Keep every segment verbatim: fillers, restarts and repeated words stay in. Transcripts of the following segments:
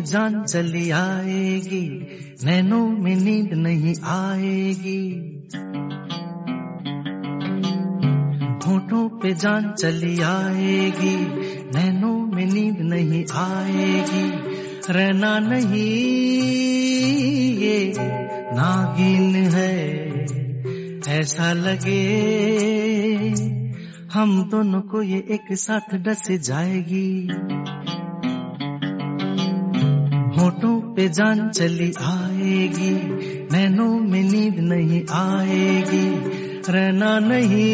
जान चली आएगी, नैनों में नींद नहीं आएगी। होठों पे जान चली आएगी, नैनों में नींद नहीं आएगी। रहना नहीं ये नागिन है, ऐसा लगे हम दोनों को ये एक साथ डस जाएगी। होठों पे जान चली आएगी, नैनों में नींद नहीं आएगी। रहना नहीं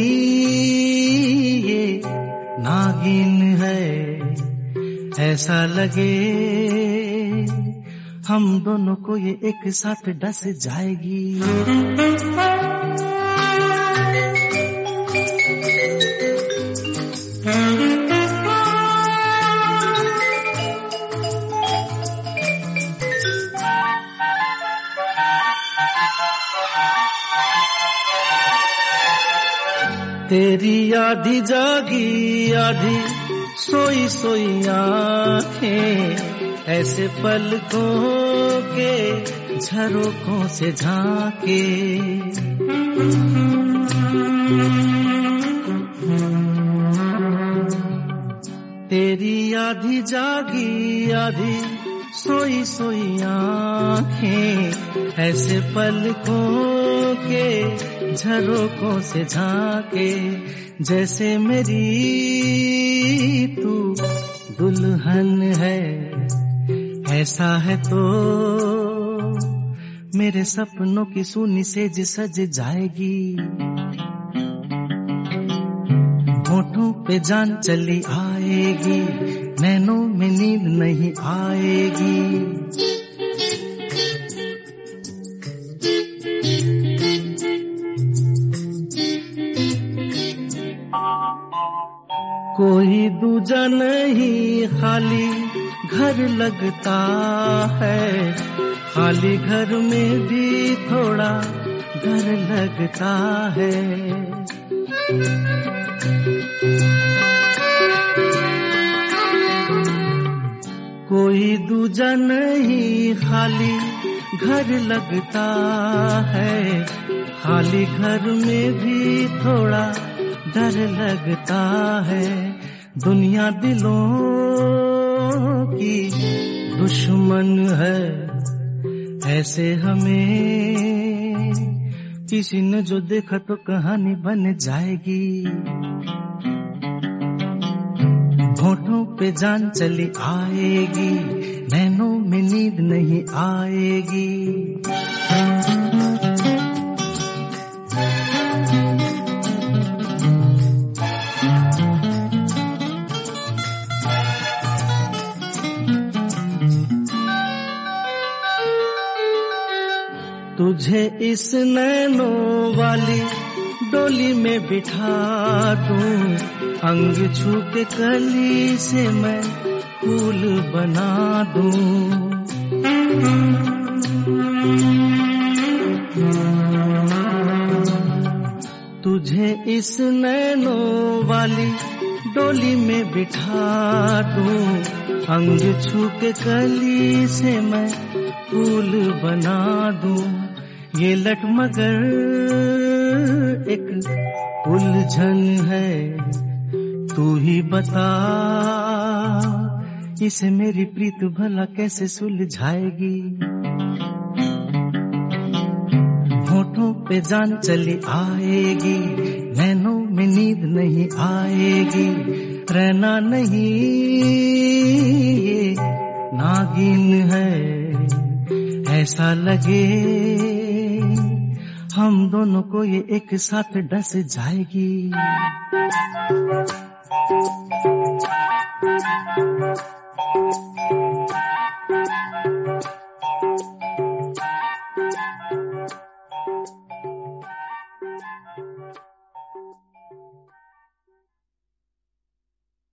ये नागिन है, ऐसा लगे हम दोनों को ये एक साथ डस जाएगी। तेरी आधी जागी आधी सोई सोई आँखें, ऐसे पलकों के झरोखों से झांके। तेरी आधी जागी आधी सोई सोई आँखें, ऐसे पलकों के झरोखों से झांके। जैसे मेरी तू दुल्हन है, ऐसा है तो मेरे सपनों की सूनी सेज सज जाएगी। होठों पे जान चली आएगी, नैनों में नींद नहीं आएगी। कोई दूजा नहीं खाली घर लगता है, खाली घर में भी थोड़ा डर लगता है। कोई दूजा नहीं खाली घर लगता है, खाली घर में भी थोड़ा डर लगता है। दुनिया दिलों की दुश्मन है, ऐसे हमें किसी ने जो देखा तो कहानी बन जाएगी। होठों पे जान चली आएगी, नैनों में नींद नहीं आएगी। तुझे इस नैनों वाली डोली में बिठा दूं, अंग छू के कली से मैं फूल बना दूं। तुझे इस नैनों वाली डोली में बिठा दूं, अंग छू के कली से मैं फूल बना दूं। ये लट मगर एक उलझन है, तू ही बता इसे मेरी प्रीत भला कैसे सुलझाएगी। होठों पे जान चली आएगी, नैनों में नींद नहीं आएगी। रहना नहीं ये नागिन है, ऐसा लगे हम दोनों को ये एक साथ डस जाएगी। Thank you.